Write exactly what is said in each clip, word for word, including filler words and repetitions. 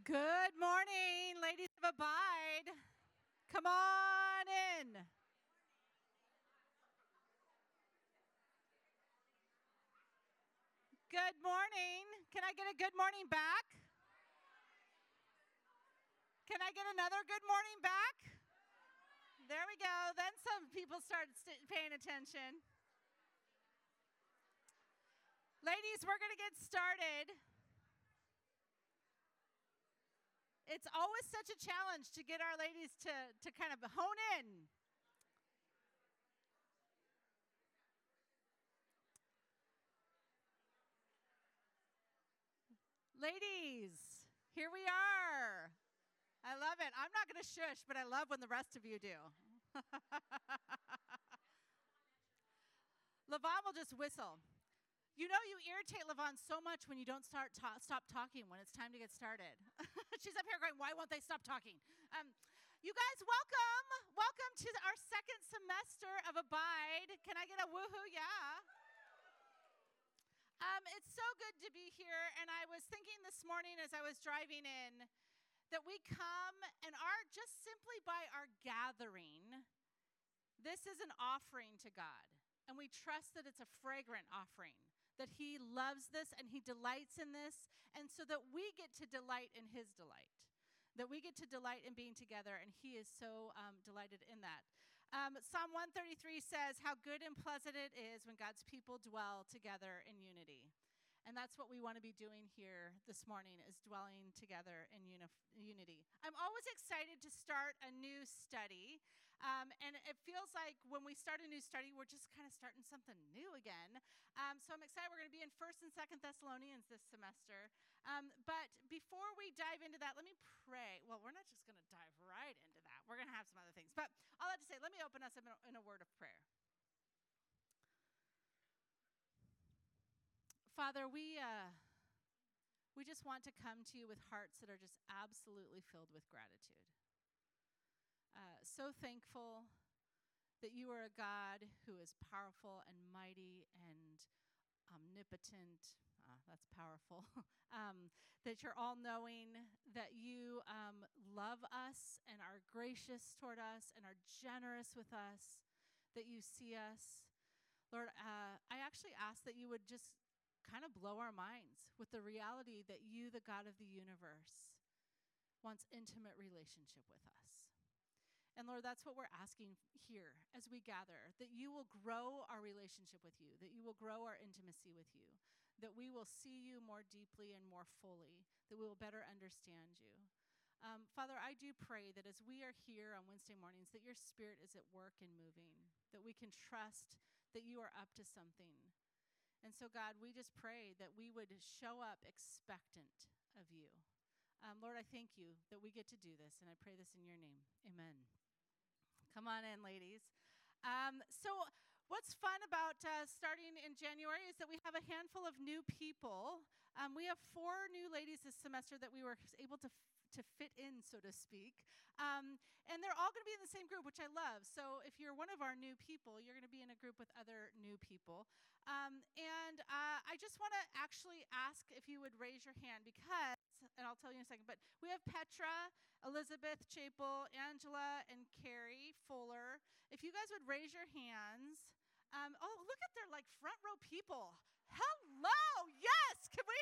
Good morning, ladies of Abide. Come on in. Good morning. Can I get a good morning back? Can I get another good morning back? There we go. Then some people started st- paying attention. Ladies, we're going to get started. It's always such a challenge to get our ladies to, to kind of hone in. Ladies, here we are. I love it. I'm not going to shush, but I love when the rest of you do. Lavon will just whistle. You know you irritate Lavon so much when you don't start ta- stop talking when it's time to get started. She's up here going, why won't they stop talking? Um, you guys, welcome. Welcome to our second semester of Abide. Can I get a woohoo? Yeah. Um, it's so good to be here. And I was thinking this morning as I was driving in that we come and are just simply by our gathering, this is an offering to God. And we trust that it's a fragrant offering, that he loves this and he delights in this, and so that we get to delight in his delight, that we get to delight in being together, and he is so um, delighted in that. Um, Psalm one thirty-three says, how good and pleasant it is when God's people dwell together in unity. And that's what we want to be doing here this morning, is dwelling together in uni- unity. I'm always excited to start a new study. Um, and it feels like when we start a new study, we're just kind of starting something new again. Um, so I'm excited. We're going to be in First and Second Thessalonians this semester. Um, but before we dive into that, let me pray. Well, we're not just going to dive right into that. We're going to have some other things. But all that to say, let me open us up in a, in a word of prayer. Father, we uh, we just want to come to you with hearts that are just absolutely filled with gratitude. Uh, so thankful that you are a God who is powerful and mighty and omnipotent. Uh, that's powerful. um, that you're all-knowing, that you um, love us and are gracious toward us and are generous with us, that you see us. Lord, uh, I actually ask that you would just kind of blow our minds with the reality that you, the God of the universe, wants intimate relationship with us. And Lord, that's what we're asking here as we gather, that you will grow our relationship with you, that you will grow our intimacy with you, that we will see you more deeply and more fully, that we will better understand you. Um, Father, I do pray that as we are here on Wednesday mornings, that your Spirit is at work and moving, that we can trust that you are up to something. And so, God, we just pray that we would show up expectant of you. Um, Lord, I thank you that we get to do this, and I pray this in your name. Amen. Come on in, ladies. Um, so what's fun about uh, starting in January is that we have a handful of new people. Um, we have four new ladies this semester that we were able to f- to fit in, so to speak. Um, and they're all going to be in the same group, which I love. So if you're one of our new people, you're going to be in a group with other new people. Um, and uh, I just want to actually ask if you would raise your hand because, and I'll tell you in a second, but we have Petra, Elizabeth Chapel, Angela, and Carrie Fuller. If you guys would raise your hands. Um, oh, look at their like front row people. Hello. Yes. Can we?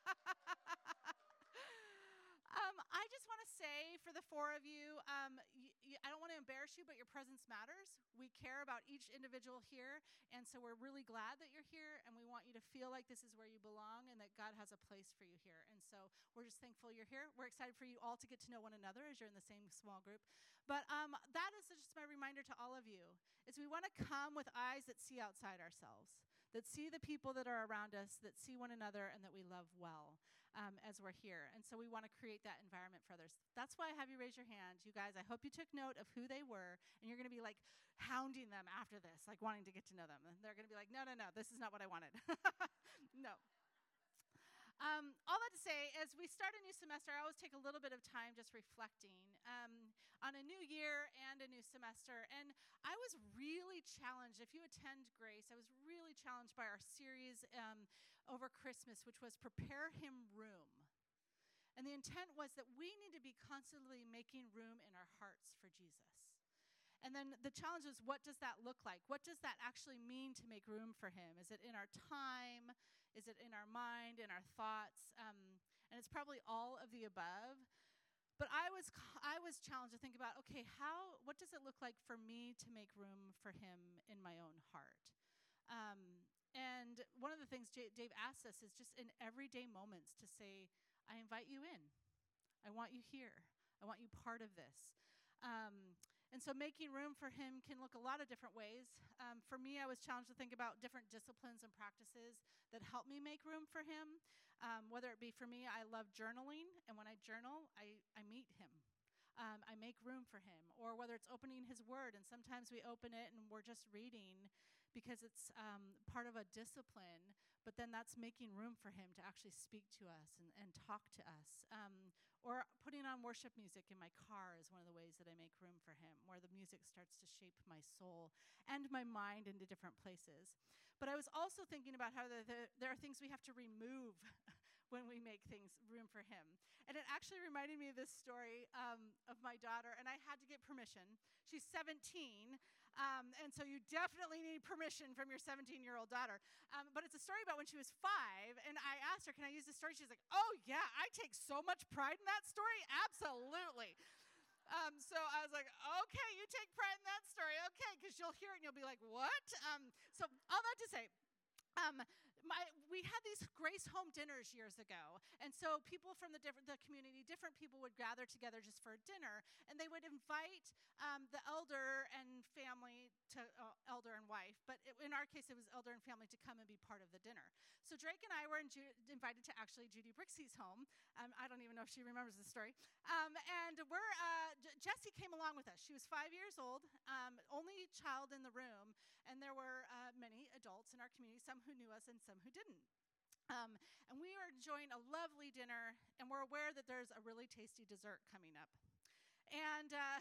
um, I just want to say for the four of you, um, y- y- I don't want to embarrass you, but your presence matters. We care about each individual here, and so we're really glad that you're here, and we want you to feel like this is where you belong and that God has a place for you here. And so we're just thankful you're here. We're excited for you all to get to know one another as you're in the same small group. But um, that is just my reminder to all of you, is we want to come with eyes that see outside ourselves, that see the people that are around us, that see one another, and that we love well um, as we're here. And so we want to create that environment for others. That's why I have you raise your hand. You guys, I hope you took note of who they were, and you're going to be like hounding them after this, like wanting to get to know them. And they're going to be like, no, no, no, this is not what I wanted. No. Um, all that to say, as we start a new semester, I always take a little bit of time just reflecting um, on a new year and a new semester. And I was really challenged. If you attend Grace, I was really challenged by our series um, over Christmas, which was Prepare Him Room. And the intent was that we need to be constantly making room in our hearts for Jesus. And then the challenge is, what does that look like? What does that actually mean to make room for him? Is it in our time? Is it in our mind, in our thoughts? Um, and it's probably all of the above. But I was I was challenged to think about, okay, how what does it look like for me to make room for him in my own heart? Um, and one of the things J- Dave asked us is just in everyday moments to say, I invite you in. I want you here. I want you part of this. Um, and so making room for him can look a lot of different ways. Um, for me, I was challenged to think about different disciplines and practices that help me make room for him. Um, whether it be for me, I love journaling, and when I journal, I, I meet him. Um, I make room for him. Or whether it's opening his word, and sometimes we open it and we're just reading because it's um, part of a discipline, but then that's making room for him to actually speak to us and, and talk to us. Um, or putting on worship music in my car is one of the ways that I make room for him, where the music starts to shape my soul and my mind into different places. But I was also thinking about how the, the, there are things we have to remove when we make things room for him. And it actually reminded me of this story um, of my daughter, and I had to get permission. She's seventeen, um, and so you definitely need permission from your seventeen-year-old daughter. Um, but it's a story about when she was five, and I asked her, can I use this story? She's like, oh, yeah, I take so much pride in that story. Absolutely. Um, so I was like, okay, you take pride in that story. Okay, because you'll hear it and you'll be like, what? Um, so all that to say, um, my, we had these Grace Home dinners years ago. And so people from the, different, the community, different people would gather together just for a dinner. And they would invite um, the elder and family, to uh, elder and wife. But it, in our case, it was elder and family to come and be part of the dinner. So Drake and I were in Ju- invited to actually Judy Brixey's home. Um, I don't even know if she remembers the story. Um, and we're uh, J- Jessie came along with us. She was five years old, um, only child in the room. And there were uh, many adults in our community, some who knew us and some who didn't. Um, and we were enjoying a lovely dinner, and we're aware that there's a really tasty dessert coming up. And uh,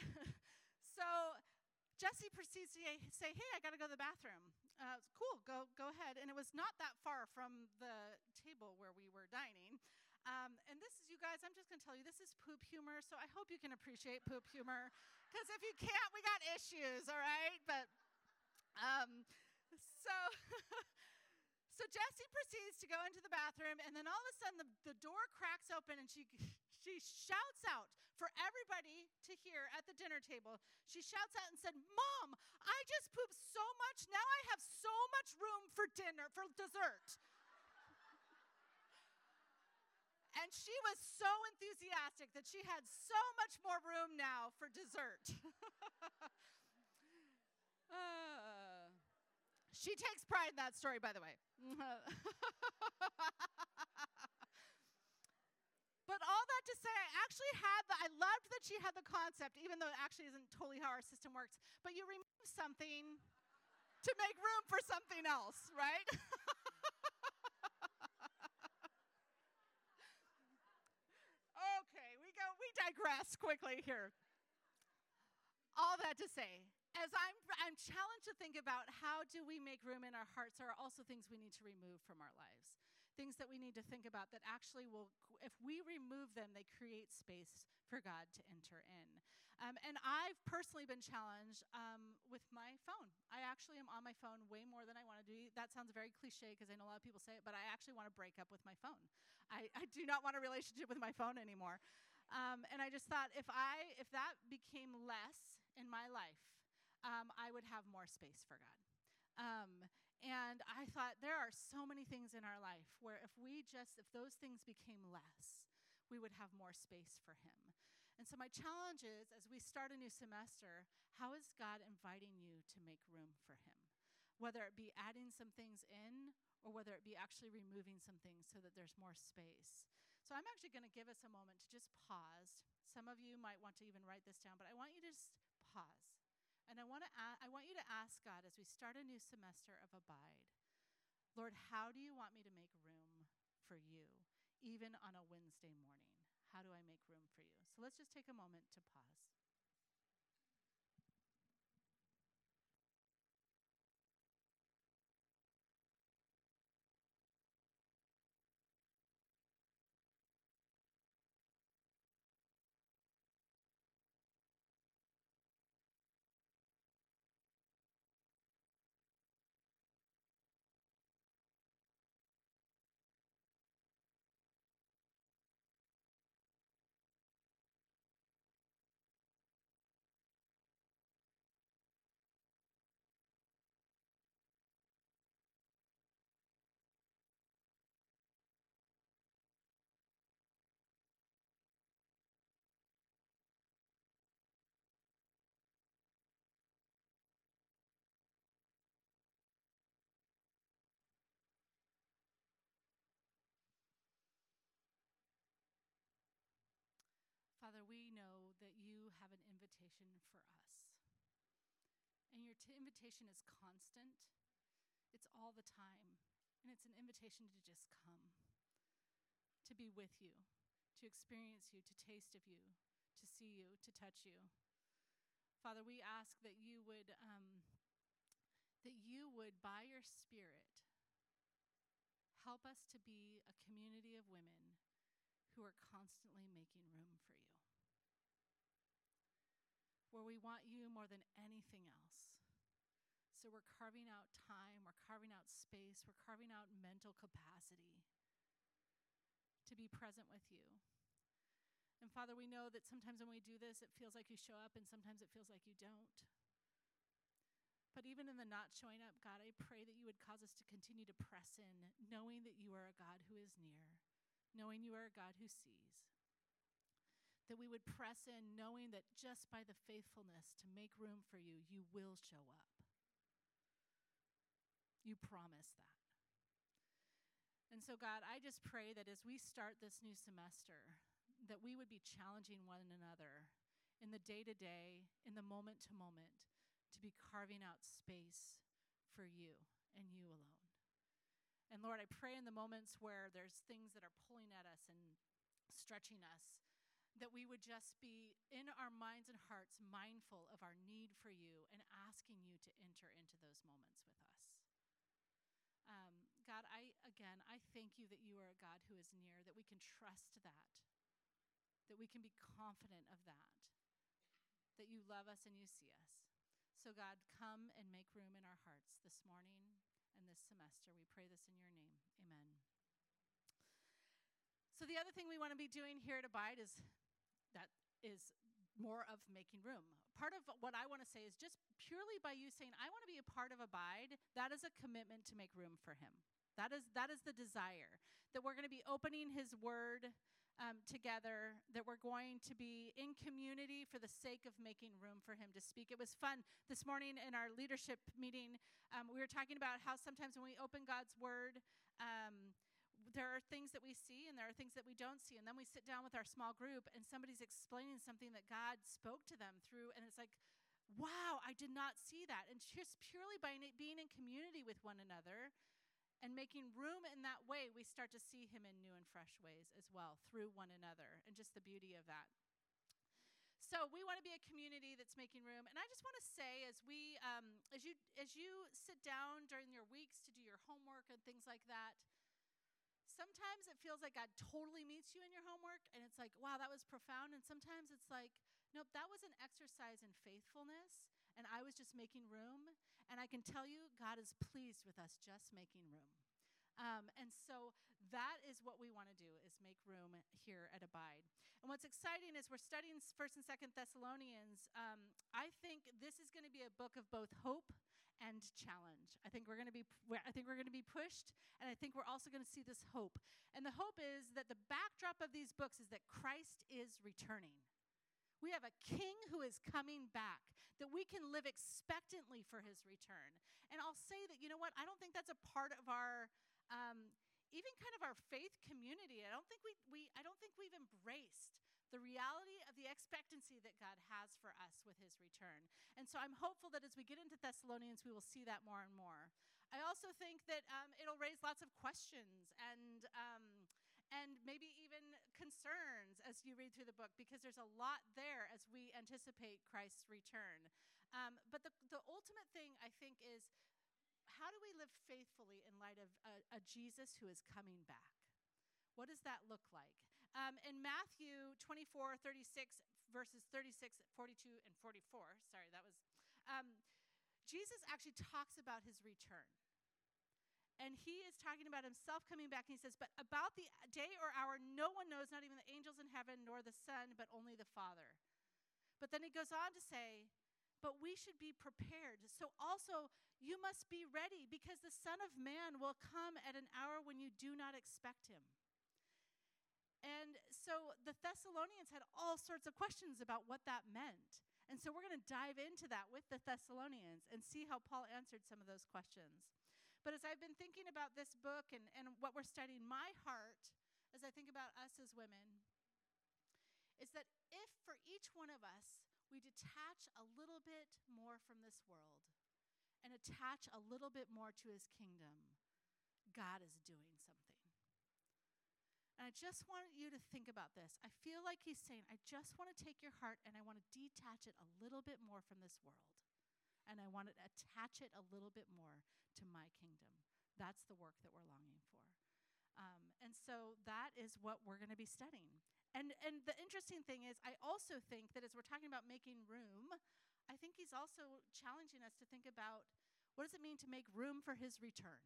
so Jessie proceeds to say, hey, I got to go to the bathroom. Uh, cool, go go ahead. And it was not that far from the table where we were dining. Um, and this is, you guys, I'm just going to tell you, this is poop humor, so I hope you can appreciate poop humor. Because if you can't, we got issues, all right? But Um, so, so Jessie proceeds to go into the bathroom, and then all of a sudden the, the door cracks open, and she she shouts out for everybody to hear at the dinner table. She shouts out and said, "Mom, I just pooped so much. Now I have so much room for dinner, for dessert." And she was so enthusiastic that she had so much more room now for dessert. uh, She takes pride in that story, by the way. But all that to say, I actually had the, I loved that she had the concept, even though it actually isn't totally how our system works. But you remove something to make room for something else, right? Okay, we go, we digress quickly here. All that to say, as I'm, I'm challenged to think about how do we make room in our hearts, there are also things we need to remove from our lives. Things that we need to think about that actually will, if we remove them, they create space for God to enter in. Um, and I've personally been challenged um, with my phone. I actually am on my phone way more than I want to do. That sounds very cliche because I know a lot of people say it, but I actually want to break up with my phone. I, I do not want a relationship with my phone anymore. Um, and I just thought if I if that became less in my life, um, I would have more space for God. Um, and I thought there are so many things in our life where if we just, if those things became less, we would have more space for him. And so my challenge is, as we start a new semester, how is God inviting you to make room for him? Whether it be adding some things in or whether it be actually removing some things so that there's more space. So I'm actually going to give us a moment to just pause. Some of you might want to even write this down, but I want you to just pause. And I want to a- I want you to ask God as we start a new semester of Abide, Lord, how do you want me to make room for you, even on a Wednesday morning? How do I make room for you? So let's just take a moment to pause. we know that you have an invitation for us. And your t- invitation is constant. It's all the time. And it's an invitation to just come, to be with you, to experience you, to taste of you, to see you, to touch you. Father, we ask that you would, um, that you would, by your Spirit, help us to be a community of women who are constantly making room for you, where we want you more than anything else. So we're carving out time, we're carving out space, we're carving out mental capacity to be present with you. And Father, we know that sometimes when we do this, it feels like you show up, and sometimes it feels like you don't. But even in the not showing up, God, I pray that you would cause us to continue to press in, knowing that you are a God who is near, knowing you are a God who sees. That we would press in, knowing that just by the faithfulness to make room for you, you will show up. You promise that. And so, God, I just pray that as we start this new semester, that we would be challenging one another in the day-to-day, in the moment-to-moment, to be carving out space for you and you alone. And Lord, I pray in the moments where there's things that are pulling at us and stretching us, that we would just be in our minds and hearts mindful of our need for you and asking you to enter into those moments with us. Um, God, I, again, I thank you that you are a God who is near, that we can trust that, that we can be confident of that, that you love us and you see us. So God, come and make room in our hearts this morning and this semester. We pray this in your name. Amen. So the other thing we want to be doing here at Abide is that is more of making room. Part of what I want to say is just purely by you saying, I want to be a part of Abide, that is a commitment to make room for him. That is that is the desire, that we're going to be opening his word um, together, that we're going to be in community for the sake of making room for him to speak. It was fun this morning in our leadership meeting. Um, we were talking about how sometimes when we open God's word, um, there are things that we see and there are things that we don't see. And then we sit down with our small group and somebody's explaining something that God spoke to them through. And it's like, wow, I did not see that. And just purely by being in community with one another and making room in that way, we start to see him in new and fresh ways as well through one another, and just the beauty of that. So we want to be a community that's making room. And I just want to say, as we, um, as you, as you sit down during your weeks to do your homework and things like that, sometimes it feels like God totally meets you in your homework, and it's like, wow, that was profound. And sometimes it's like, nope, that was an exercise in faithfulness, and I was just making room. And I can tell you, God is pleased with us just making room. Um, and so that is what we want to do, is make room here at Abide. And what's exciting is we're studying First and Second Thessalonians. Um, I think this is going to be a book of both hope and challenge. I think we're going to be I think we're going to be pushed, and I think we're also going to see this hope. And the hope is that the backdrop of these books is that Christ is returning. We have a king who is coming back, that we can live expectantly for his return. And I'll say that, you know what, I don't think that's a part of our um, even kind of our faith community. I don't think we we I don't think we've embraced the reality of the expectancy that God has for us with his return. And so I'm hopeful that as we get into Thessalonians, we will see that more and more. I also think that um, it'll raise lots of questions and um, and maybe even concerns as you read through the book, because there's a lot there as we anticipate Christ's return. Um, but the, the ultimate thing, I think, is how do we live faithfully in light of a, a Jesus who is coming back? What does that look like? Um, in Matthew twenty-four, thirty-six, verses thirty-six, forty-two, and forty-four, sorry, that was, um, Jesus actually talks about his return. And he is talking about himself coming back, and he says, but about the day or hour, no one knows, not even the angels in heaven, nor the Son, but only the Father. But then he goes on to say, but we should be prepared. So also, you must be ready, because the Son of Man will come at an hour when you do not expect him. And so the Thessalonians had all sorts of questions about what that meant. And so we're going to dive into that with the Thessalonians and see how Paul answered some of those questions. But as I've been thinking about this book and, and what we're studying, my heart, as I think about us as women, is that if for each one of us, we detach a little bit more from this world and attach a little bit more to his kingdom, God is doing something. And I just want you to think about this. I feel like he's saying, I just want to take your heart and I want to detach it a little bit more from this world. And I want to attach it a little bit more to my kingdom. That's the work that we're longing for. Um, and so that is what we're going to be studying. And and the interesting thing is, I also think that as we're talking about making room, I think he's also challenging us to think about, what does it mean to make room for his return?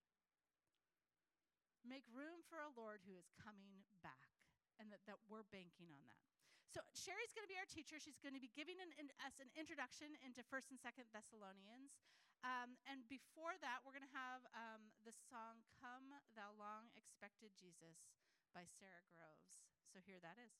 Make room for a Lord who is coming back, and that, that we're banking on that. So Sherry's going to be our teacher. She's going to be giving an, in, us an introduction into First and Second Thessalonians. Um, and before that, we're going to have um, the song, Come Thou Long Expected Jesus by Sarah Groves. So here that is.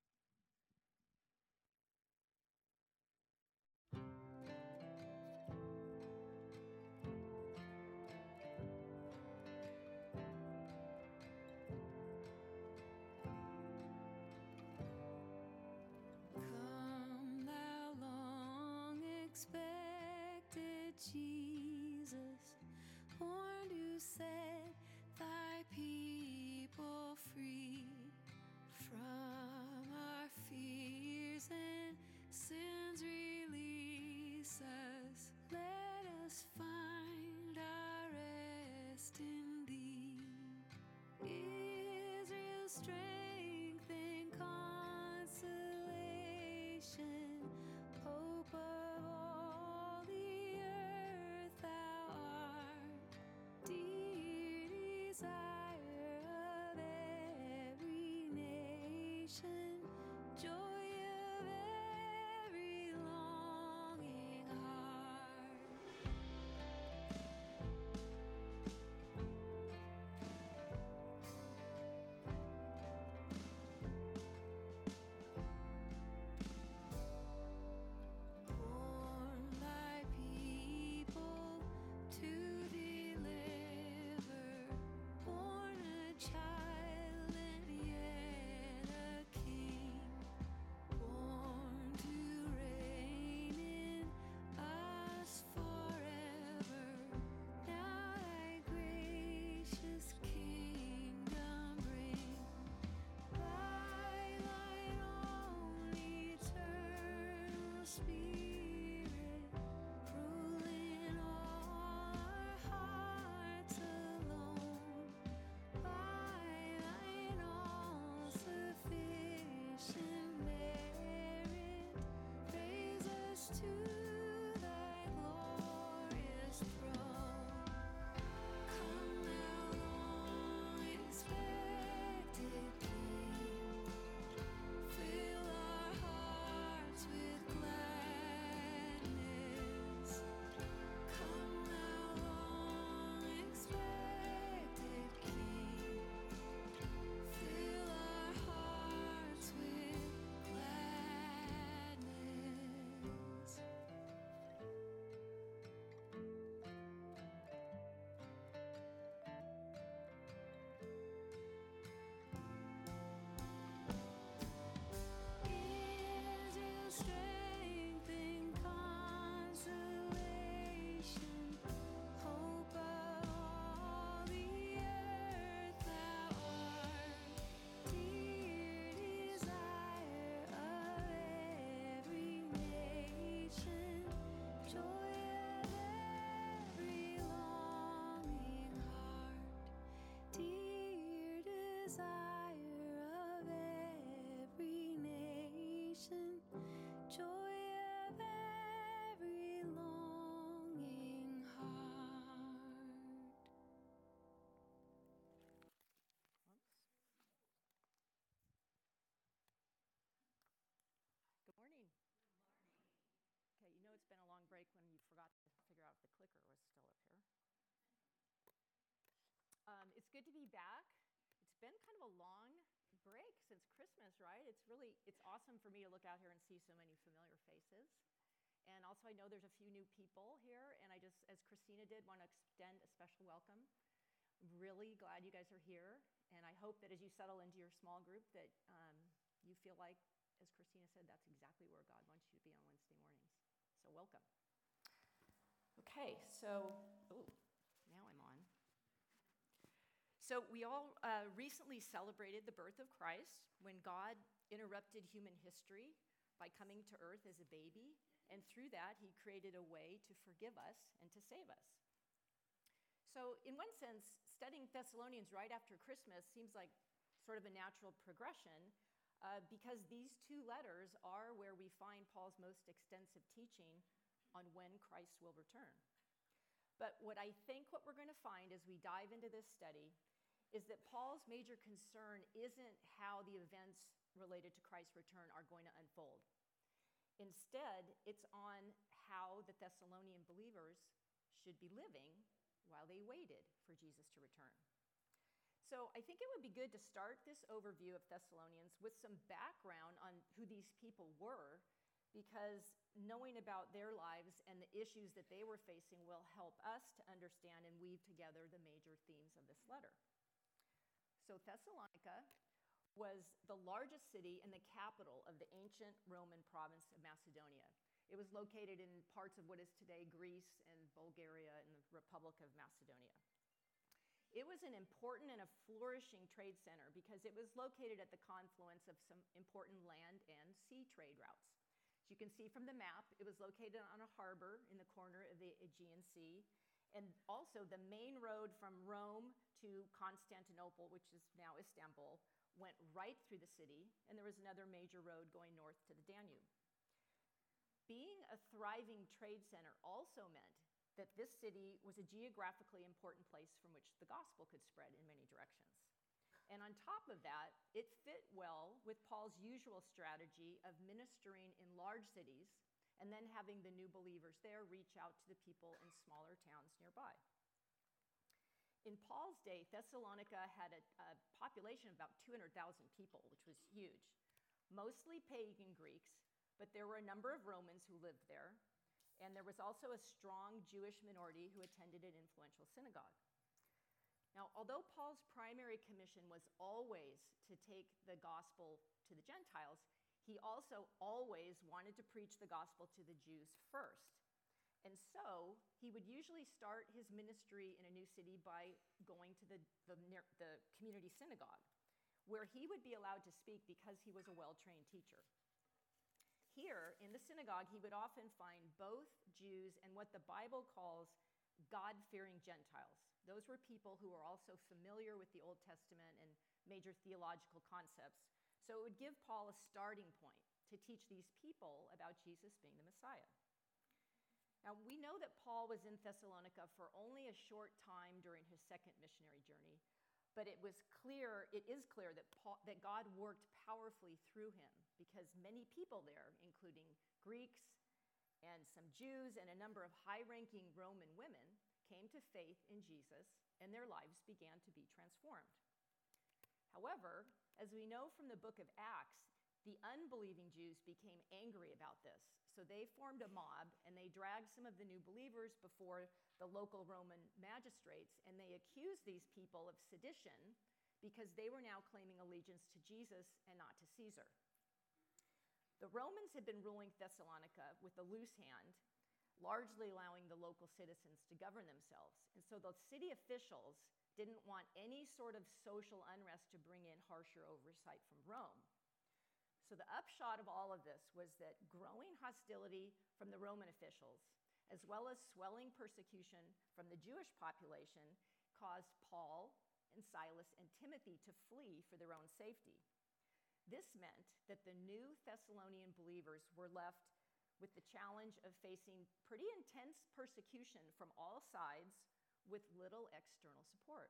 Come, thou long expected Jesus, born to set thy people free from our fears and sins. Release us, let us find our rest in thee. Israel's strength and consolation, hope of all the earth, thou art, dear desire of every nation, joy of every longing heart. Born thy people to deliver, born a child and yet a king, born to reign in us forever. Now thy gracious kingdom bring, by thine own eternal Spirit, rule in all our hearts alone. By thine all-sufficient merit, raise us to thy glorious throne. Come, thou long expected King, fill our hearts with gladness. Come, thou long expected King, fill our hearts with gladness. Israel's strength and consolation, hope of all the earth, thou art, dear desire of every nation, joy of every longing heart, dear desire of every nation, joy of every longing heart. Good morning. Okay, you know it's been a long break when you forgot to figure out if the clicker was still up here. Um, it's good to be back. It's been kind of a long break since Christmas, right? It's really, it's awesome for me to look out here and see so many familiar faces. And also I know there's a few new people here, and I just, as Christina did, want to extend a special welcome. I'm really glad you guys are here, and I hope that as you settle into your small group that um, you feel like as Christina said, that's exactly where God wants you to be on Wednesday mornings. So welcome. Okay, so, oh, now I'm on. So we all uh, recently celebrated the birth of Christ when God interrupted human history by coming to earth as a baby, and through that, he created a way to forgive us and to save us. So in one sense, studying Thessalonians right after Christmas seems like sort of a natural progression uh, because these two letters are where we find Paul's most extensive teaching on when Christ will return. But what I think what we're going to find as we dive into this study is that Paul's major concern isn't how the events related to Christ's return are going to unfold. Instead, it's on how the Thessalonian believers should be living while they waited for Jesus to return. So I think it would be good to start this overview of Thessalonians with some background on who these people were, because knowing about their lives and the issues that they were facing will help us to understand and weave together the major themes of this letter. So Thessalonica was the largest city and the capital of the ancient Roman province of Macedonia. It was located in parts of what is today Greece and Bulgaria and the Republic of Macedonia. It was an important and a flourishing trade center because it was located at the confluence of some important land and sea trade routes. As you can see from the map, it was located on a harbor in the corner of the Aegean Sea, and also the main road from Rome to Constantinople, which is now Istanbul, went right through the city, and there was another major road going north to the Danube. Being a thriving trade center also meant that this city was a geographically important place from which the gospel could spread in many directions. And on top of that, it fit well with Paul's usual strategy of ministering in large cities and then having the new believers there reach out to the people in smaller towns nearby. In Paul's day, Thessalonica had a, a population of about two hundred thousand people, which was huge, mostly pagan Greeks, but there were a number of Romans who lived there, and there was also a strong Jewish minority who attended an influential synagogue. Now, although Paul's primary commission was always to take the gospel to the Gentiles, he also always wanted to preach the gospel to the Jews first. And so he would usually start his ministry in a new city by going to the, the, the community synagogue, where he would be allowed to speak because he was a well-trained teacher. Here, in the synagogue, he would often find both Jews and what the Bible calls God-fearing Gentiles. Those were people who were also familiar with the Old Testament and major theological concepts. So it would give Paul a starting point to teach these people about Jesus being the Messiah. Now, we know that Paul was in Thessalonica for only a short time during his second missionary journey, but it was clear, it is clear that Paul, that God worked powerfully through him because many people there, including Greeks and some Jews and a number of high-ranking Roman women, came to faith in Jesus, and their lives began to be transformed. However, as we know from the book of Acts, the unbelieving Jews became angry about this. So they formed a mob, and they dragged some of the new believers before the local Roman magistrates, and they accused these people of sedition because they were now claiming allegiance to Jesus and not to Caesar. The Romans had been ruling Thessalonica with a loose hand, largely allowing the local citizens to govern themselves. And so the city officials didn't want any sort of social unrest to bring in harsher oversight from Rome. So the upshot of all of this was that growing hostility from the Roman officials, as well as swelling persecution from the Jewish population, caused Paul and Silas and Timothy to flee for their own safety. This meant that the new Thessalonian believers were left with the challenge of facing pretty intense persecution from all sides with little external support.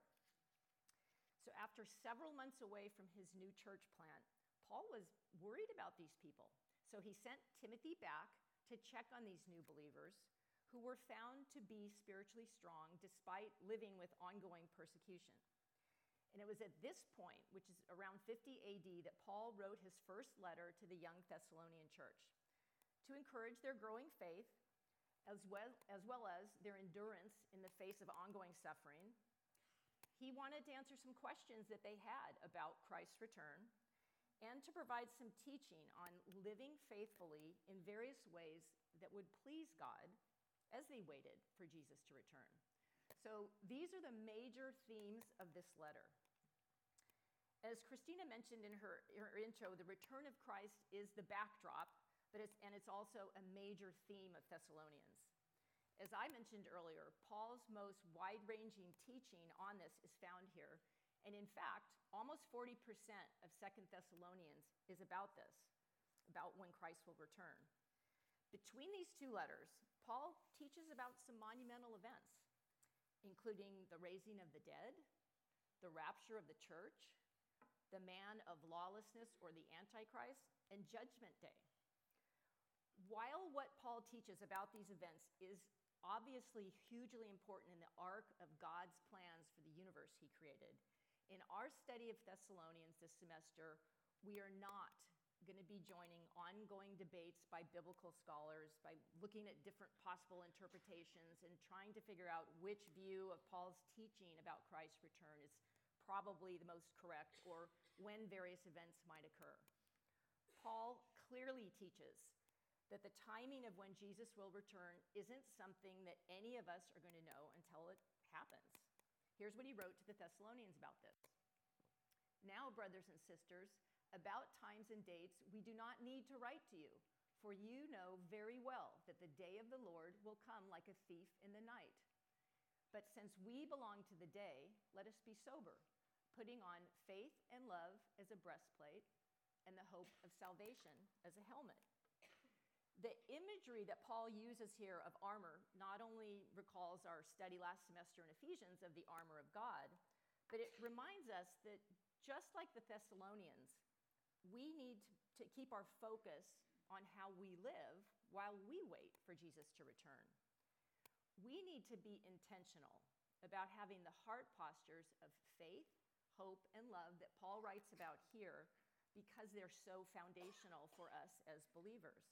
So after several months away from his new church plant, Paul was worried about these people. So he sent Timothy back to check on these new believers who were found to be spiritually strong despite living with ongoing persecution. And it was at this point, which is around fifty A D, that Paul wrote his first letter to the young Thessalonian church to encourage their growing faith as well, as well as their endurance in the face of ongoing suffering. He wanted to answer some questions that they had about Christ's return, and to provide some teaching on living faithfully in various ways that would please God as they waited for Jesus to return. So these are the major themes of this letter. As Christina mentioned in her, her intro, the return of Christ is the backdrop, but it's, and it's also a major theme of Thessalonians. As I mentioned earlier, Paul's most wide-ranging teaching on this is found here. And in fact, almost forty percent of Second Thessalonians is about this, about when Christ will return. Between these two letters, Paul teaches about some monumental events, including the raising of the dead, the rapture of the church, the man of lawlessness or the Antichrist, and Judgment Day. While what Paul teaches about these events is obviously hugely important in the arc of God's plans for the universe he created, in our study of Thessalonians this semester, we are not going to be joining ongoing debates by biblical scholars, by looking at different possible interpretations and trying to figure out which view of Paul's teaching about Christ's return is probably the most correct, or when various events might occur. Paul clearly teaches that the timing of when Jesus will return isn't something that any of us are going to know until it happens. Here's what he wrote to the Thessalonians about this. Now, brothers and sisters, about times and dates we do not need to write to you, for you know very well that the day of the Lord will come like a thief in the night. But since we belong to the day, let us be sober, putting on faith and love as a breastplate and the hope of salvation as a helmet. The imagery that Paul uses here of armor not only recalls our study last semester in Ephesians of the armor of God, but it reminds us that just like the Thessalonians, we need to keep our focus on how we live while we wait for Jesus to return. We need to be intentional about having the heart postures of faith, hope, and love that Paul writes about here because they're so foundational for us as believers.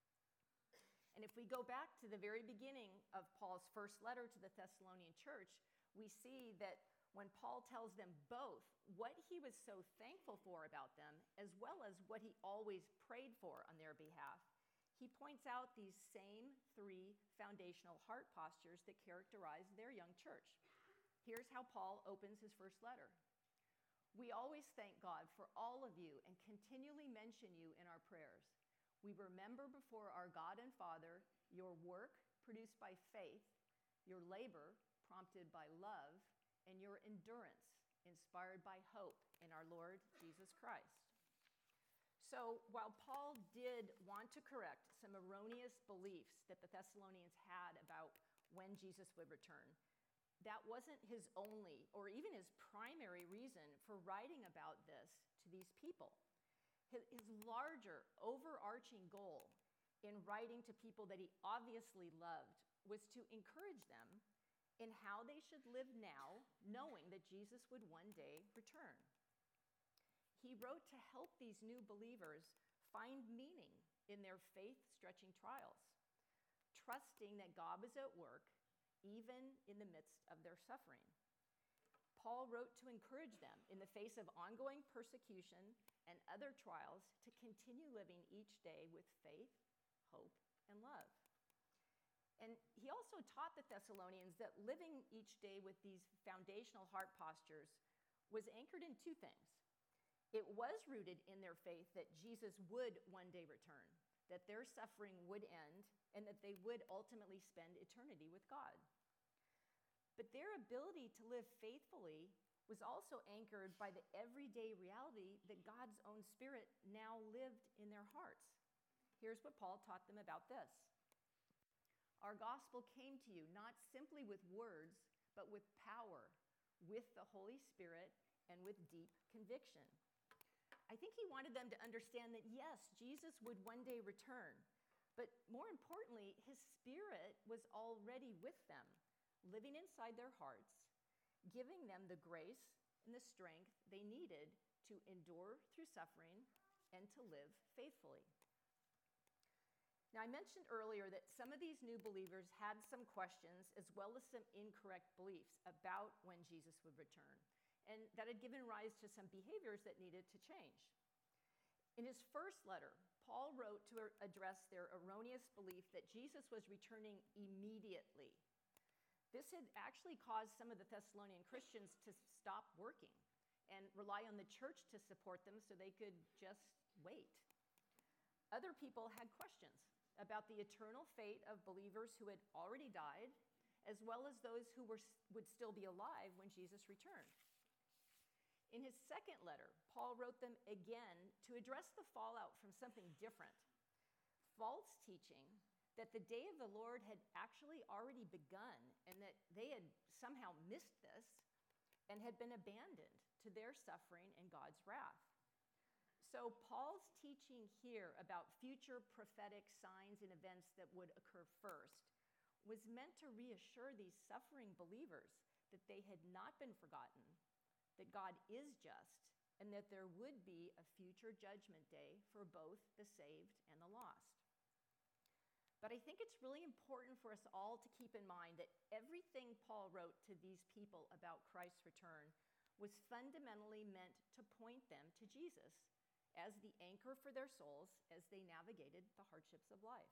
And if we go back to the very beginning of Paul's first letter to the Thessalonian church, we see that when Paul tells them both what he was so thankful for about them, as well as what he always prayed for on their behalf, he points out these same three foundational heart postures that characterize their young church. Here's how Paul opens his first letter. We always thank God for all of you and continually mention you in our prayers. We remember before our God and Father your work produced by faith, your labor prompted by love, and your endurance inspired by hope in our Lord Jesus Christ. So while Paul did want to correct some erroneous beliefs that the Thessalonians had about when Jesus would return, that wasn't his only or even his primary reason for writing about this to these people. His, his larger, overarching goal in writing to people that he obviously loved was to encourage them in how they should live now, knowing that Jesus would one day return. He wrote to help these new believers find meaning in their faith-stretching trials, trusting that God was at work even in the midst of their suffering. Paul wrote to encourage them in the face of ongoing persecution and other trials to continue living each day with faith, hope, and love. And he also taught the Thessalonians that living each day with these foundational heart postures was anchored in two things. It was rooted in their faith that Jesus would one day return, that their suffering would end, and that they would ultimately spend eternity with God. But their ability to live faithfully was also anchored by the everyday reality that God's own Spirit now lived in their hearts. Here's what Paul taught them about this. Our gospel came to you not simply with words, but with power, with the Holy Spirit, and with deep conviction. I think he wanted them to understand that, yes, Jesus would one day return, but more importantly, his Spirit was already with them, living inside their hearts, giving them the grace and the strength they needed to endure through suffering and to live faithfully. Now, I mentioned earlier that some of these new believers had some questions as well as some incorrect beliefs about when Jesus would return, and that had given rise to some behaviors that needed to change. In his first letter, Paul wrote to address their erroneous belief that Jesus was returning immediately. This had actually caused some of the Thessalonian Christians to stop working and rely on the church to support them so they could just wait. Other people had questions about the eternal fate of believers who had already died, as well as those who were, would still be alive when Jesus returned. In his second letter, Paul wrote them again to address the fallout from something different, false teaching that the day of the Lord had actually already begun and that they had somehow missed this and had been abandoned to their suffering and God's wrath. So Paul's teaching here about future prophetic signs and events that would occur first was meant to reassure these suffering believers that they had not been forgotten, that God is just, and that there would be a future judgment day for both the saved and the lost. But I think it's really important for us all to keep in mind that everything Paul wrote to these people about Christ's return was fundamentally meant to point them to Jesus as the anchor for their souls as they navigated the hardships of life.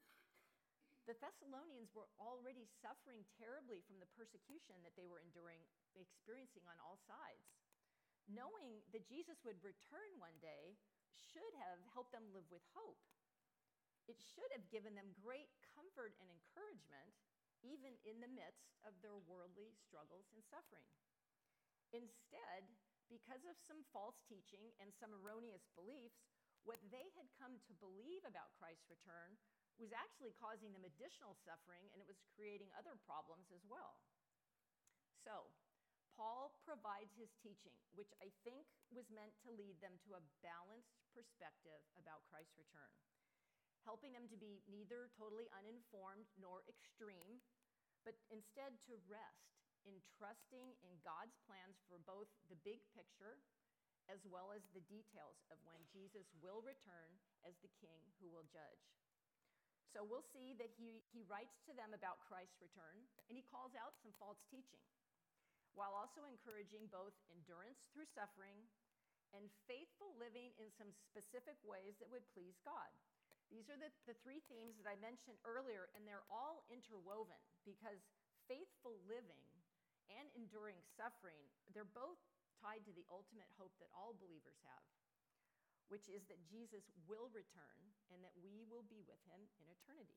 The Thessalonians were already suffering terribly from the persecution that they were enduring, experiencing on all sides. Knowing that Jesus would return one day should have helped them live with hope. It should have given them great comfort and encouragement, even in the midst of their worldly struggles and suffering. Instead, because of some false teaching and some erroneous beliefs, what they had come to believe about Christ's return was actually causing them additional suffering, and it was creating other problems as well. So, Paul provides his teaching, which I think was meant to lead them to a balanced perspective about Christ's return, helping them to be neither totally uninformed nor extreme, but instead to rest in trusting in God's plans for both the big picture as well as the details of when Jesus will return as the King who will judge. So we'll see that he, he writes to them about Christ's return, and he calls out some false teaching, while also encouraging both endurance through suffering and faithful living in some specific ways that would please God. These are the, the three themes that I mentioned earlier, and they're all interwoven because faithful living and enduring suffering, they're both tied to the ultimate hope that all believers have, which is that Jesus will return and that we will be with him in eternity.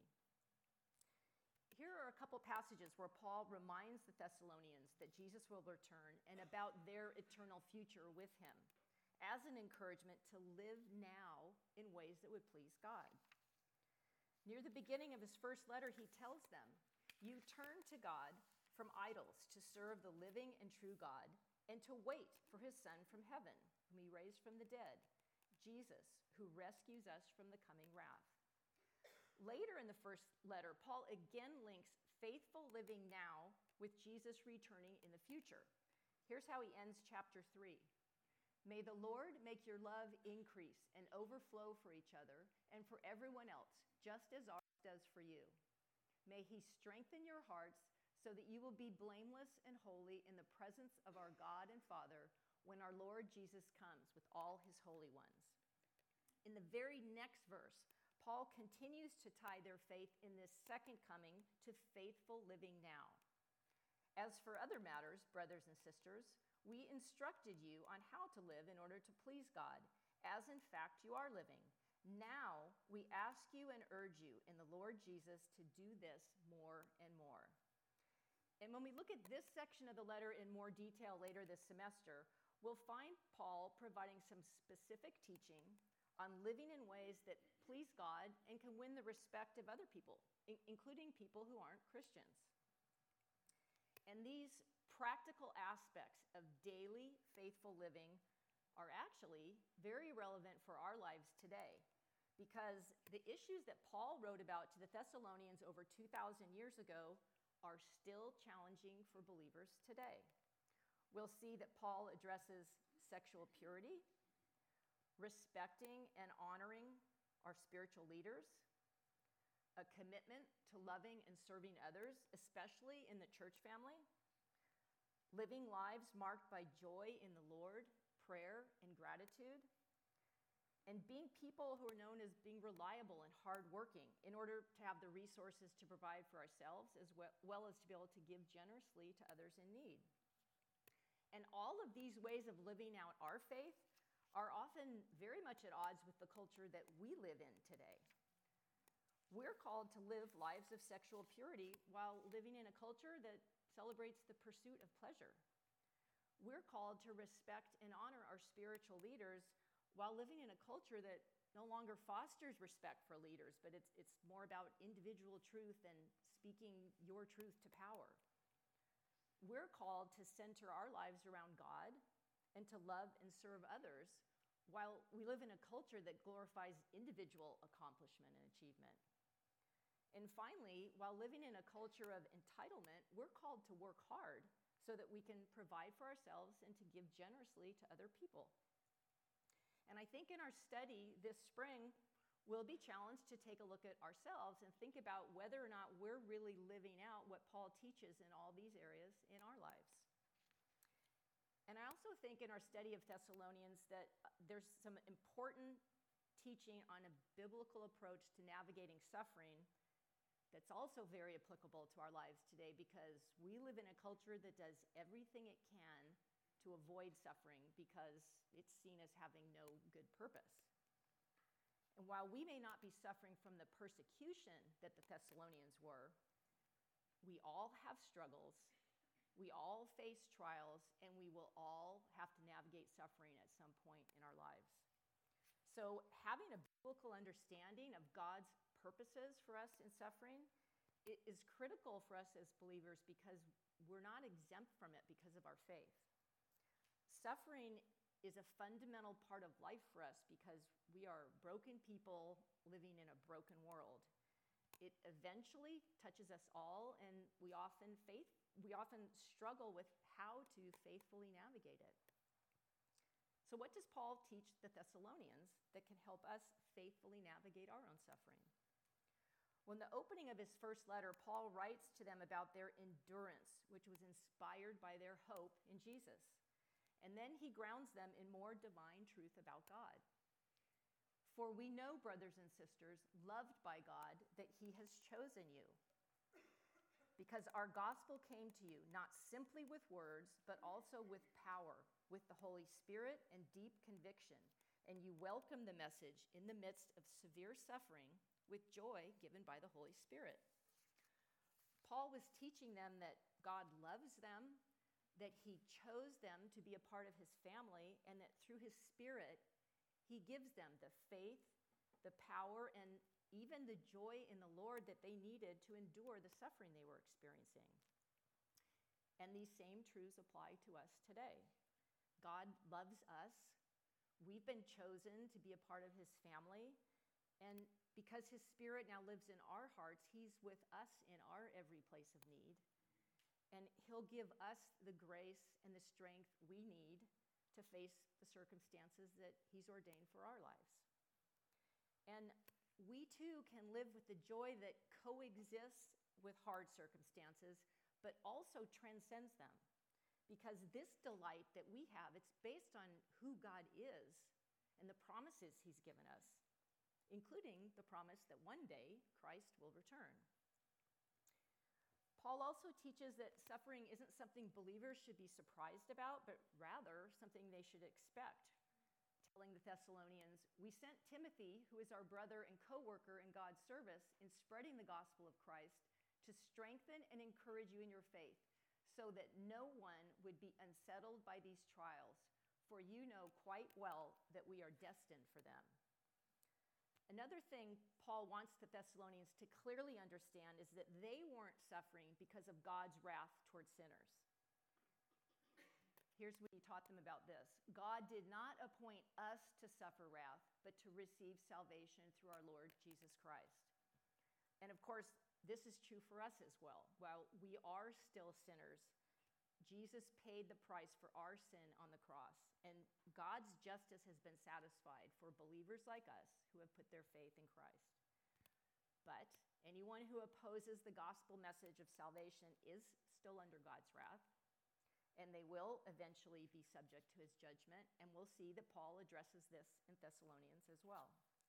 Here are a couple passages where Paul reminds the Thessalonians that Jesus will return and about their eternal future with him as an encouragement to live now in ways that would please God. Near the beginning of his first letter, he tells them, "You turn to God from idols to serve the living and true God and to wait for his Son from heaven, whom he raised from the dead, Jesus, who rescues us from the coming wrath." Later in the first letter, Paul again links faithful living now with Jesus returning in the future. Here's how he ends chapter three. "May the Lord make your love increase and overflow for each other and for everyone else, just as ours does for you. May he strengthen your hearts so that you will be blameless and holy in the presence of our God and Father when our Lord Jesus comes with all his holy ones." In the very next verse, Paul continues to tie their faith in this second coming to faithful living now. "As for other matters, brothers and sisters, we instructed you on how to live in order to please God, as in fact you are living. Now we ask you and urge you in the Lord Jesus to do this more and more." And when we look at this section of the letter in more detail later this semester, we'll find Paul providing some specific teaching on living in ways that please God and can win the respect of other people, in- including people who aren't Christians. And these practical aspects of daily faithful living are actually very relevant for our lives today, because the issues that Paul wrote about to the Thessalonians over two thousand years ago are still challenging for believers today. We'll see that Paul addresses sexual purity, respecting and honoring our spiritual leaders, a commitment to loving and serving others, especially in the church family, living lives marked by joy in the Lord, prayer, and gratitude, and being people who are known as being reliable and hardworking in order to have the resources to provide for ourselves as well, well as to be able to give generously to others in need. And all of these ways of living out our faith are often very much at odds with the culture that we live in today. We're called to live lives of sexual purity while living in a culture that celebrates the pursuit of pleasure. We're called to respect and honor our spiritual leaders while living in a culture that no longer fosters respect for leaders, but it's, it's more about individual truth and speaking your truth to power. We're called to center our lives around God and to love and serve others while we live in a culture that glorifies individual accomplishment and achievement. And finally, while living in a culture of entitlement, we're called to work hard so that we can provide for ourselves and to give generously to other people. And I think in our study this spring, we'll be challenged to take a look at ourselves and think about whether or not we're really living out what Paul teaches in all these areas in our lives. And I also think in our study of Thessalonians that there's some important teaching on a biblical approach to navigating suffering that's also very applicable to our lives today, because we live in a culture that does everything it can to avoid suffering because it's seen as having no good purpose. And while we may not be suffering from the persecution that the Thessalonians were, we all have struggles, we all face trials, and we will all have to navigate suffering at some point in our lives. So having a biblical understanding of God's purposes for us in suffering it is critical for us as believers because we're not exempt from it because of our faith. Suffering is a fundamental part of life for us because we are broken people living in a broken world. It eventually touches us all, and we often faith we often struggle with how to faithfully navigate it. So what does Paul teach the Thessalonians that can help us faithfully navigate our own suffering? Well, in the opening of his first letter, Paul writes to them about their endurance, which was inspired by their hope in Jesus. And then he grounds them in more divine truth about God. For we know, brothers and sisters, loved by God, that he has chosen you. Because our gospel came to you, not simply with words, but also with power, with the Holy Spirit and deep conviction. And you welcomed the message in the midst of severe suffering with joy given by the Holy Spirit. Paul was teaching them that God loves them, that he chose them to be a part of his family, and that through his Spirit, he gives them the faith, the power, and even the joy in the Lord that they needed to endure the suffering they were experiencing. And these same truths apply to us today. God loves us. We've been chosen to be a part of his family. And because his Spirit now lives in our hearts, he's with us in our every place of need. And he'll give us the grace and the strength we need to face the circumstances that he's ordained for our lives. And we too can live with the joy that coexists with hard circumstances, but also transcends them. Because this delight that we have, it's based on who God is and the promises he's given us, including the promise that one day Christ will return. Paul also teaches that suffering isn't something believers should be surprised about, but rather something they should expect. Telling the Thessalonians, we sent Timothy, who is our brother and co-worker in God's service, in spreading the gospel of Christ to strengthen and encourage you in your faith, so that no one would be unsettled by these trials, for you know quite well that we are destined for them. Another thing Paul wants the Thessalonians to clearly understand is that they weren't suffering because of God's wrath towards sinners. Here's what he taught them about this. God did not appoint us to suffer wrath, but to receive salvation through our Lord Jesus Christ. And of course, this is true for us as well. While we are still sinners, Jesus paid the price for our sin on the cross, and God's justice has been satisfied for believers like us who have put their faith in Christ. But anyone who opposes the gospel message of salvation is still under God's wrath. and they will eventually be subject to his judgment. And we'll see that Paul addresses this in Thessalonians as well.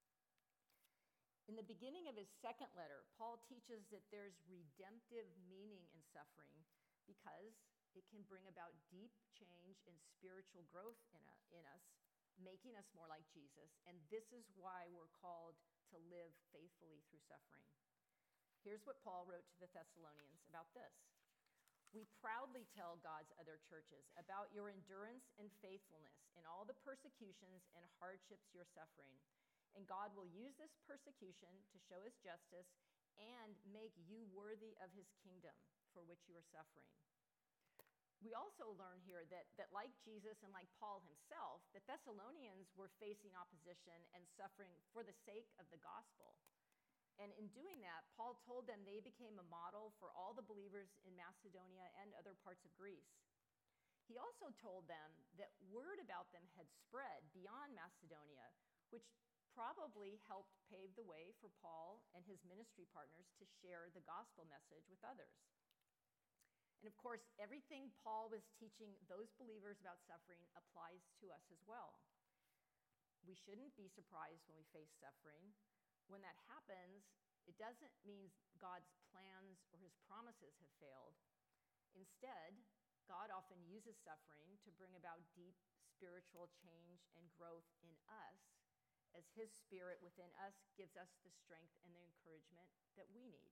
In the beginning of his second letter, Paul teaches that there's redemptive meaning in suffering because it can bring about deep change and spiritual growth in, a, in us, making us more like Jesus. And this is why we're called to live faithfully through suffering. Here's what Paul wrote to the Thessalonians about this. We proudly tell God's other churches about your endurance and faithfulness in all the persecutions and hardships you're suffering. And God will use this persecution to show his justice and make you worthy of his kingdom for which you are suffering. We also learn here that, that like Jesus and like Paul himself, the Thessalonians were facing opposition and suffering for the sake of the gospel. And in doing that, Paul told them they became a model for all the believers in Macedonia and other parts of Greece. He also told them that word about them had spread beyond Macedonia, which probably helped pave the way for Paul and his ministry partners to share the gospel message with others. And of course, everything Paul was teaching those believers about suffering applies to us as well. We shouldn't be surprised when we face suffering. When that happens, it doesn't mean God's plans or his promises have failed. Instead, God often uses suffering to bring about deep spiritual change and growth in us, as his spirit within us gives us the strength and the encouragement that we need.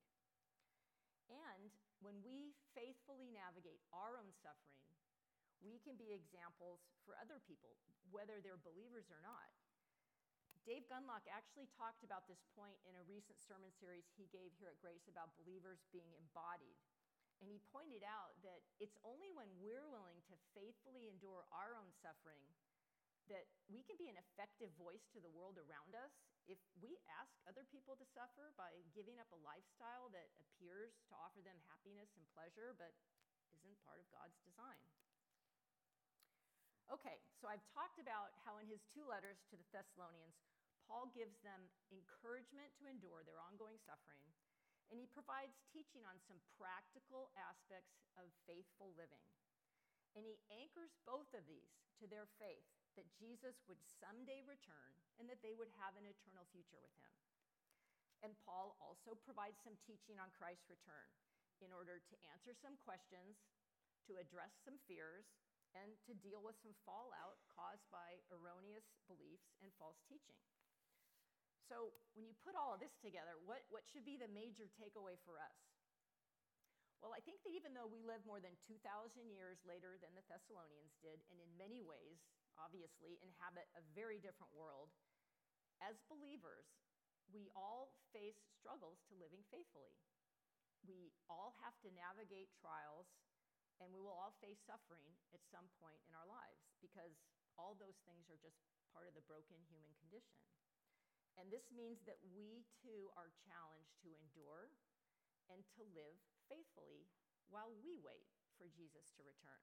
And when we faithfully navigate our own suffering, we can be examples for other people, whether they're believers or not. Dave Gunlock actually talked about this point in a recent sermon series he gave here at Grace about believers being embodied. And he pointed out that it's only when we're willing to faithfully endure our own suffering that we can be an effective voice to the world around us. If we ask other people to suffer by giving up a lifestyle that appears to offer them happiness and pleasure, but isn't part of God's design. Okay, so I've talked about how in his two letters to the Thessalonians, Paul gives them encouragement to endure their ongoing suffering, and he provides teaching on some practical aspects of faithful living. And he anchors both of these to their faith that Jesus would someday return and that they would have an eternal future with him. And Paul also provides some teaching on Christ's return in order to answer some questions, to address some fears, and to deal with some fallout caused by erroneous beliefs and false teaching. So when you put all of this together, what, what should be the major takeaway for us? Well, I think that even though we live more than two thousand years later than the Thessalonians did, and in many ways, obviously, inhabit a very different world, as believers, we all face struggles to living faithfully. We all have to navigate trials, and we will all face suffering at some point in our lives, because all those things are just part of the broken human condition. And this means that we too are challenged to endure and to live faithfully while we wait for Jesus to return.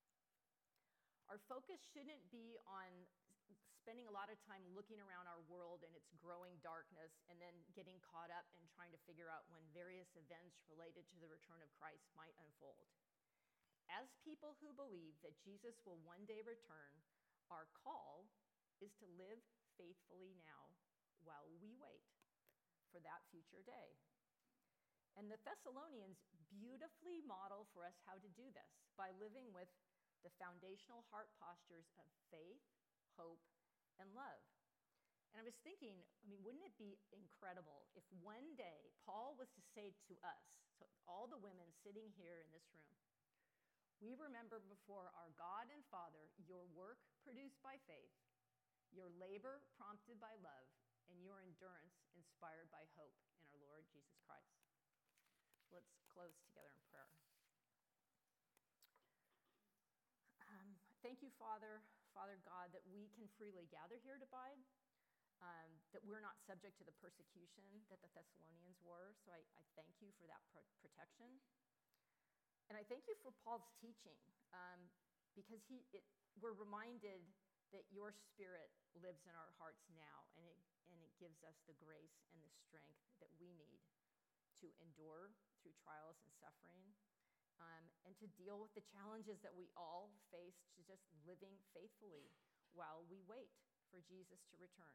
Our focus shouldn't be on spending a lot of time looking around our world and its growing darkness and then getting caught up and trying to figure out when various events related to the return of Christ might unfold. As people who believe that Jesus will one day return, our call is to live faithfully now while we wait for that future day. And the Thessalonians beautifully model for us how to do this by living with the foundational heart postures of faith, hope, and love. And I was thinking, I mean, wouldn't it be incredible if one day Paul was to say to us, so all the women sitting here in this room, we remember before our God and Father your work produced by faith, your labor prompted by love, and your endurance inspired by hope in our Lord Jesus Christ. Let's close together in prayer. Um, thank you, Father, Father God, that we can freely gather here to abide, um, that we're not subject to the persecution that the Thessalonians were. So I, I thank you for that pro- protection. And I thank you for Paul's teaching, um, because he, it, we're reminded that your Spirit lives in our hearts now, and it, and it gives us the grace and the strength that we need to endure through trials and suffering, um, and to deal with the challenges that we all face to just living faithfully while we wait for Jesus to return.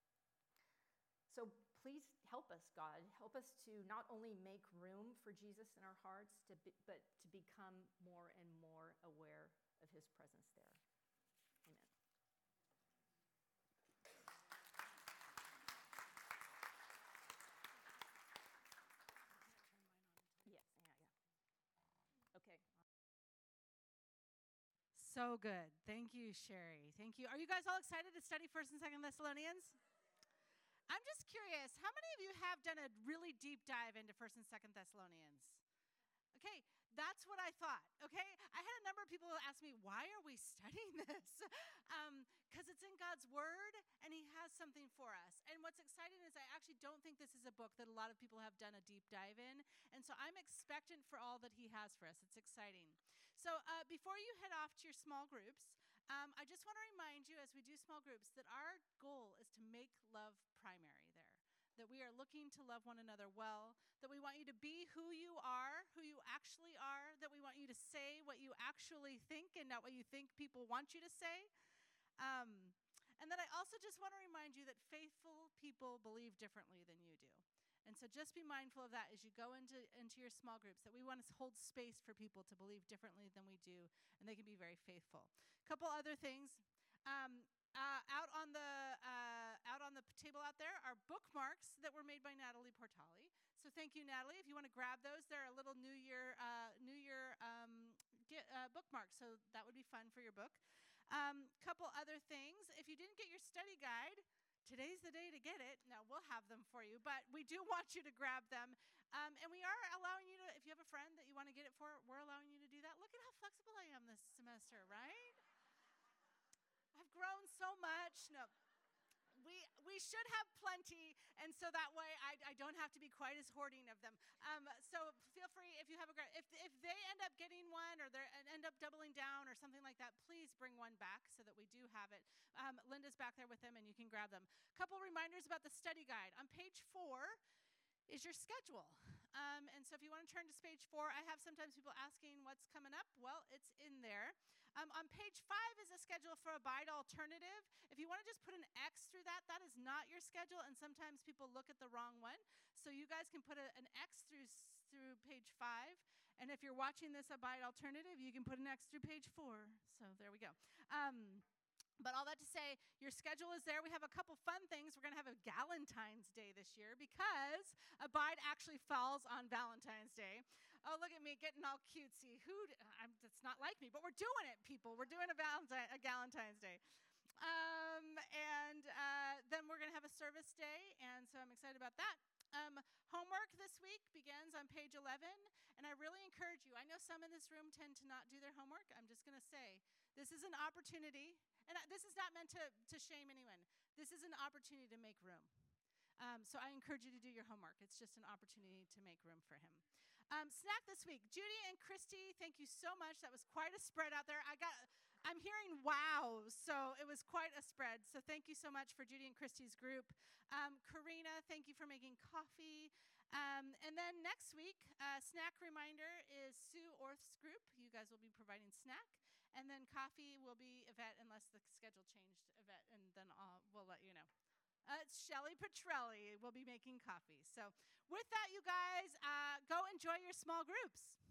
So please help us, God. Help us to not only make room for Jesus in our hearts, to be, but to become more and more aware of his presence there. Amen. Yes, yeah, yeah. Okay. So good. Thank you, Sherry. Thank you. Are you guys all excited to study First and Second Thessalonians? I'm just curious, how many of you have done a really deep dive into First and Second Thessalonians? Okay, that's what I thought, okay? I had a number of people ask me, why are we studying this? Because um, it's in God's Word, and he has something for us. And what's exciting is I actually don't think this is a book that a lot of people have done a deep dive in, and so I'm expectant for all that he has for us. It's exciting. So uh, before you head off to your small groups, um, I just want to remind you as we do small groups that our goal is to make love primary there, that we are looking to love one another well, that we want you to be who you are, who you actually are, that we want you to say what you actually think and not what you think people want you to say. Um, and then I also just want to remind you that faithful people believe differently than you do. And so just be mindful of that as you go into, into your small groups, that we want to hold space for people to believe differently than we do, and they can be very faithful. A couple other things. Um, uh, out on the uh, out on the table out there are bookmarks that were made by Natalie Portali. So thank you, Natalie. If you want to grab those, they're a little New Year uh, New Year um, get, uh, bookmarks, so that would be fun for your book. Um, couple other things. If you didn't get your study guide, today's the day to get it. No, we'll have them for you, but we do want you to grab them. Um, and we are allowing you to, if you have a friend that you want to get it for, we're allowing you to do that. Look at how flexible I am this semester, right? I've grown so much. No, we we should have plenty, and so that way I, I don't have to be quite as hoarding of them. Um, so feel free if you have a if if they end up getting one or they end up doubling down or something like that, please bring one back so that we do have it. Um, Linda's back there with them, and you can grab them. A couple reminders about the study guide on page four is your schedule. Um, and so if you want to turn to page four, I have sometimes people asking what's coming up. Well, it's in there. Um, on page five is a schedule for Abide Alternative. If you want to just put an X through that, that is not your schedule, and sometimes people look at the wrong one. So you guys can put a, an X through through page five, and if you're watching this Abide Alternative, you can put an X through page four. So there we go. Um, But all that to say, your schedule is there. We have a couple fun things. We're going to have a Galentine's Day this year because Abide actually falls on Valentine's Day. Oh, look at me getting all cutesy. Who? D- I'm, that's not like me, but we're doing it, people. We're doing a, Valentine, a Galentine's Day. Um, and uh, then we're going to have a service day, and so I'm excited about that. Um, homework this week begins on page eleven, and I really encourage you. I know some in this room tend to not do their homework. I'm just going to say this is an opportunity. And this is not meant to, to shame anyone. This is an opportunity to make room. Um, so I encourage you to do your homework. It's just an opportunity to make room for him. Um, snack this week. Judy and Christy, thank you so much. That was quite a spread out there. I got, I'm hearing wow, so it was quite a spread. So thank you so much for Judy and Christy's group. Um, Karina, thank you for making coffee. Um, and then next week, uh, snack reminder is Sue Orth's group. You guys will be providing snack. And then coffee will be Yvette, unless the schedule changed, Yvette, and then I'll, we'll let you know. Uh, it's Shelly Petrelli will be making coffee. So with that, you guys, uh, go enjoy your small groups.